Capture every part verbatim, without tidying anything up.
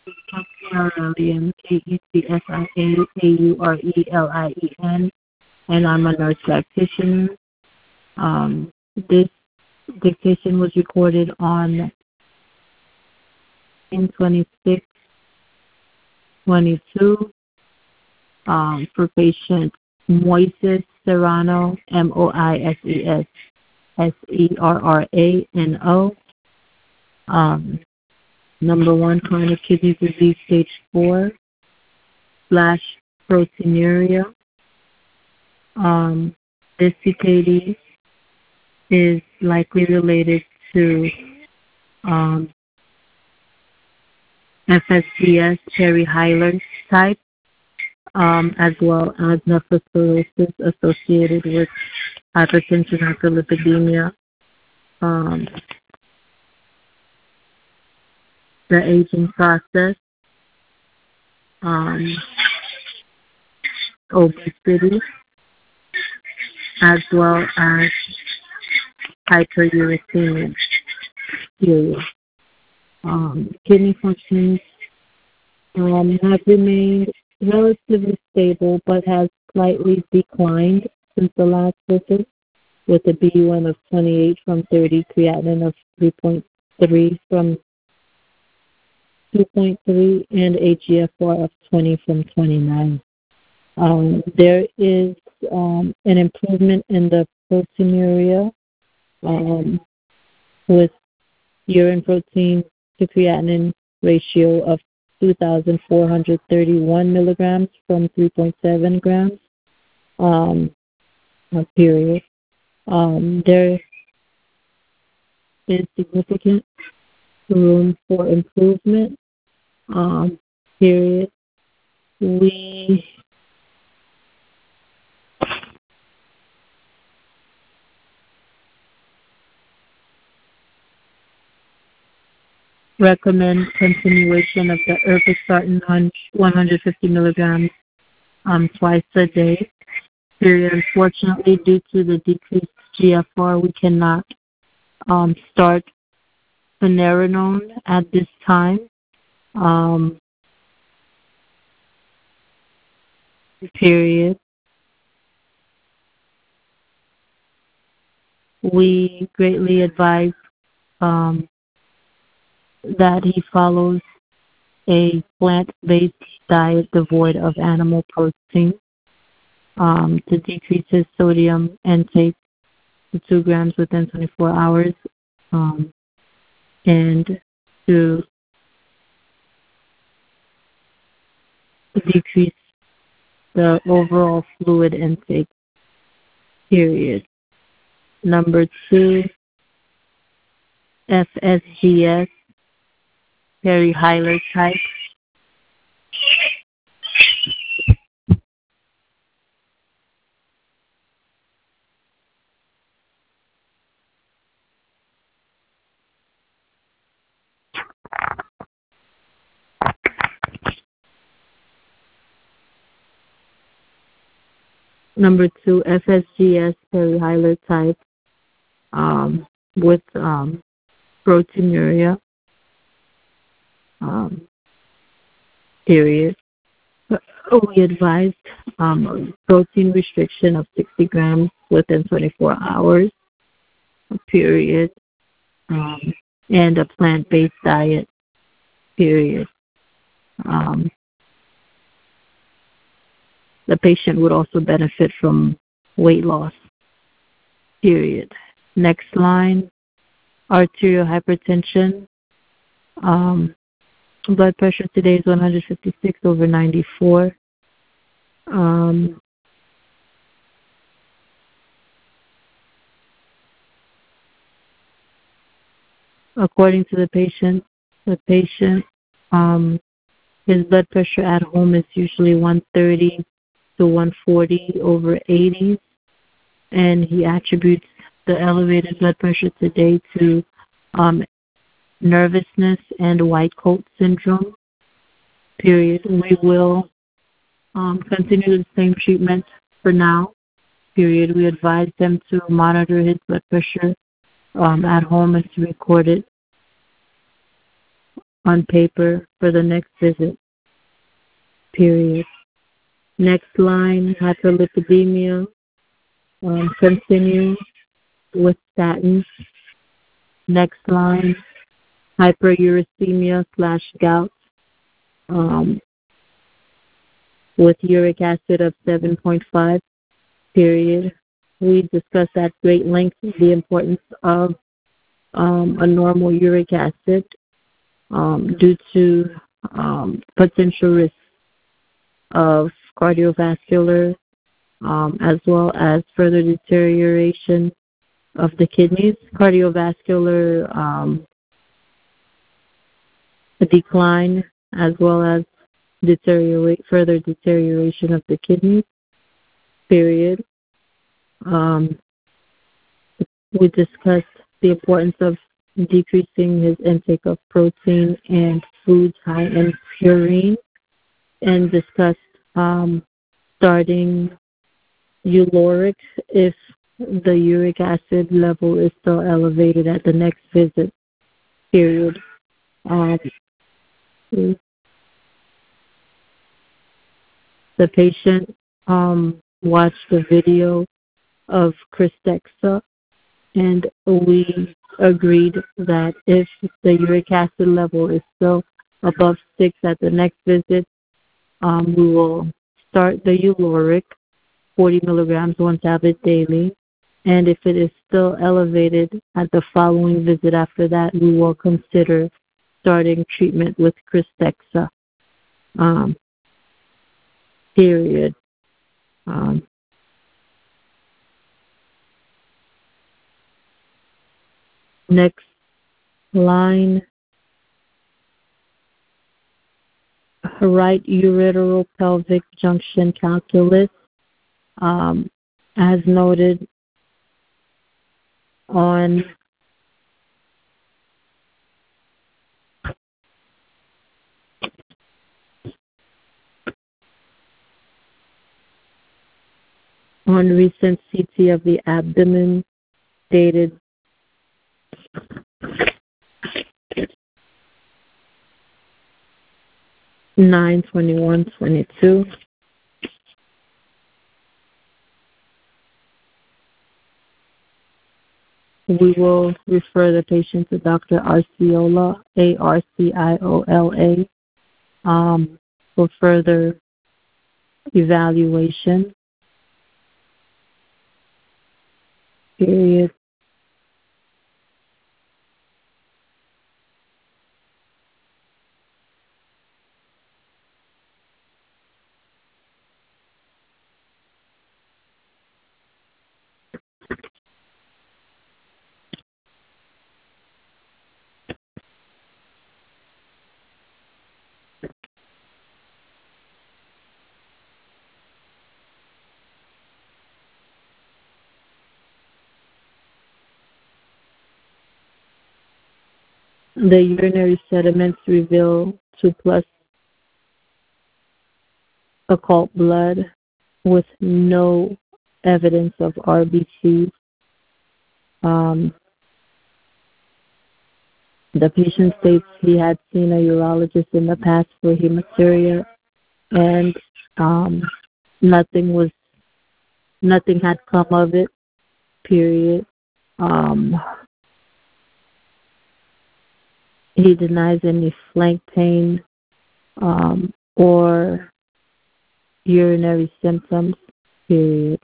Ketsiaurelian, K E C S I A A U R E L I E N, and I'm a nurse practitioner. Um, this dictation was recorded on ten twenty-six twenty-two um, for patient Moises Serrano, M O I S E S S E R R A N O. Um, number one, chronic kidney disease stage four slash proteinuria. Um, this C K D is likely related to um, F S G S, Perry-Heiler type, um, as well as nephrocirrhosis associated with hypertension, hyperlipidemia. Um, the aging process, um, obesity, as well as hyperuricemia. Period. Um, kidney functions um, have remained relatively stable, but has slightly declined since the last visit, with a B U N of twenty-eight from thirty, creatinine of three point three from two point three, and A G F R of twenty from twenty-nine. Um, there is um, an improvement in the proteinuria um, with urine protein to creatinine ratio of two thousand four hundred thirty-one milligrams from three point seven grams, um, period. Um, there is significant room for improvement, um, period. We recommend continuation of the irbesartan one hundred fifty milligrams um, twice a day. Period. Unfortunately, due to the decreased G F R, we cannot um, start finerenone at this time. Um, period. We greatly advise um, that he follows a plant-based diet devoid of animal protein um, to decrease his sodium intake to two grams within twenty-four hours um, and to decrease the overall fluid intake, period. Number two, F S G S, Perry-Heiler type. Number two, F S G S, Perry-Heiler type, um, with um, proteinuria, um, period. We advised um, protein restriction of sixty grams within twenty-four hours, period, um, and a plant-based diet, period. Um, the patient would also benefit from weight loss, period. Next line, arterial hypertension. Um, blood pressure today is one hundred fifty-six over ninety-four. Um, according to the patient, the patient, um, his blood pressure at home is usually one thirty to one forty over eighty, and he attributes the elevated blood pressure today to um, nervousness and white coat syndrome, period. We will um, continue the same treatment for now, period. We advise them to monitor his blood pressure um, at home and to record it on paper for the next visit, period. Next line, hyperlipidemia, um, continue with statins. Next line, hyperuricemia slash gout, um, with uric acid of seven point five, period. We discussed at great length the importance of um, a normal uric acid um, due to um, potential risks of cardiovascular um, as well as further deterioration of the kidneys, cardiovascular um, decline as well as deteriorate further deterioration of the kidneys, period. Um, we discussed the importance of decreasing his intake of protein and foods high in purine, and discussed um, starting Uloric if the uric acid level is still elevated at the next visit, period. Um, the patient um, watched a video of Krystexxa, and we agreed that if the uric acid level is still above six at the next visit, um, we will start the Uloric, forty milligrams, one tablet daily. And if it is still elevated at the following visit after that, we will consider starting treatment with Krystexxa, um, period. Um, next line, right ureteropelvic junction calculus, um, as noted on on recent C T of the abdomen dated nine twenty-one twenty-two. We will refer the patient to Doctor Arciola, A R C I O L A, um, for further evaluation, period. The urinary sediments reveal two plus occult blood with no evidence of R B Cs. Um, the patient states he had seen a urologist in the past for hematuria, and um, nothing was, nothing had come of it, period. Um, he denies any flank pain um, or urinary symptoms, period.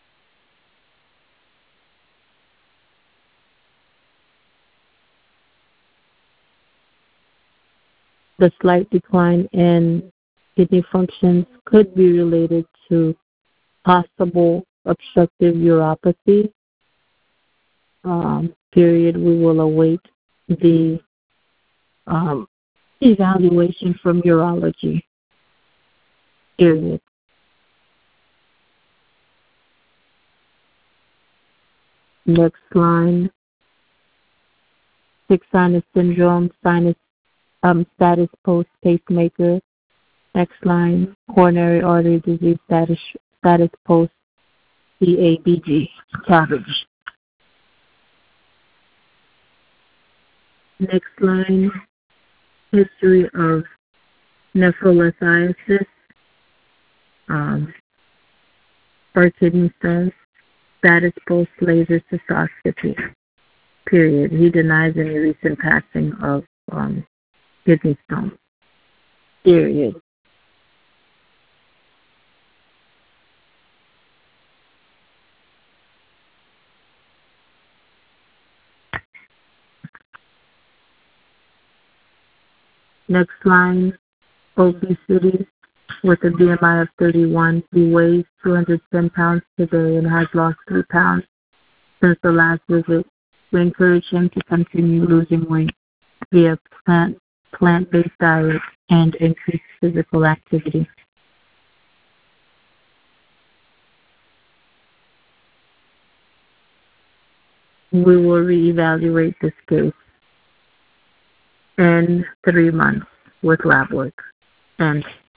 The slight decline in kidney functions could be related to possible obstructive uropathy, um, period. We will await the um, evaluation from urology, period. Next line, sick sinus syndrome, sinus um, status post pacemaker. Next line, coronary artery disease status status post C A B G, cabbage. Next line, history of nephrolithiasis, um, or kidney stones. Status post laser cystoscopy. Period. He denies any recent passing of um, kidney stones. Period. Next line, obesity with a B M I of thirty-one. He weighs two hundred ten pounds today and has lost three pounds since the last visit. We encourage him to continue losing weight via plant, plant-based diet and increased physical activity. We will reevaluate this case in three months with lab work. And